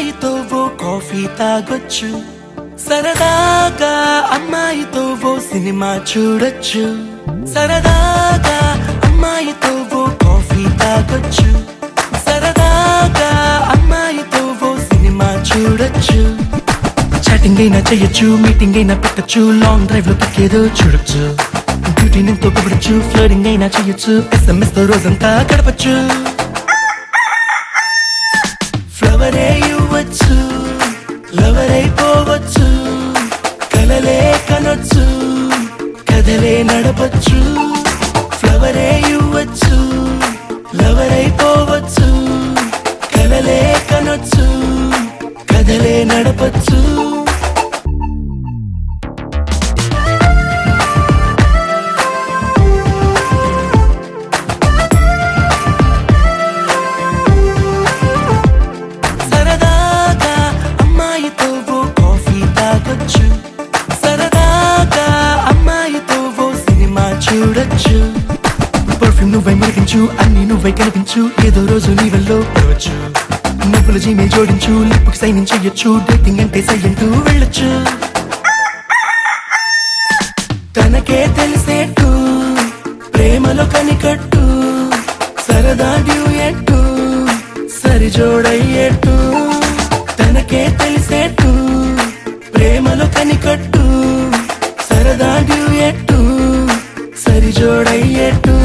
అబ్బాయితో ఓ కాఫీ తాగొచ్చు, సరదాగా అమ్మాయితో ఓ సినిమా చూడొచ్చు. సరదాగా అమ్మాయితో ఓ కాఫీ తాగొచ్చు, సరదాగా అమ్మాయితో ఓ సినిమా చూడొచ్చు. చాటింగ్ అయినా చెయ్యొచ్చు, మీటింగ్ అయినా పెట్టచ్చు, లాంగ్ డ్రైవ్ లో తక్కేదో చూడొచ్చు. బ్యూటీ నింతో పొగడచ్చు, ఫ్లర్టింగ్ అయినా చెయ్యొచ్చు, SMS తో రోజంతా గడపచ్చు. ఫ్లవరే ఇవ్వచ్చు, లవర్ అయిపోవచ్చు, కలలే కనొచ్చు, కథలే నడపచ్చు. ఫ్లవరే ఇవ్వచ్చు, లవర్ అయిపోవచ్చు, కలలే కనొచ్చు, కథలే నడపచ్చు. సరదాగా అమ్మాయితో ఓ కాఫీ తాగొచ్చు, సరదాగా అమ్మాయితో ఓ సినిమా చూడొచ్చు. పర్ఫ్యూమ్ నువ్వై మురిగించు, అన్ని నువ్వై కనిపించు, ఏదో రోజు నీ వల్ల పడవచ్చు. నవ్వుల జీమెయిల్ జోడించు, లిప్పుకి సైన్ చెయ్యొచ్చు, డేటింగ్ అంటే సయ్యంటూ వెళ్ళొచ్చు. తనకే తెలిసేట్టు ప్రేమలో కనికట్టు, సరదా డ్యూయెట్టు సరిజోడయ్యేట్టు. తనకే తెలిసేట్టు ప్రేమలో కనికట్టు, సరదా డ్యూయెట్టు సరిజోడయ్యేట్టు.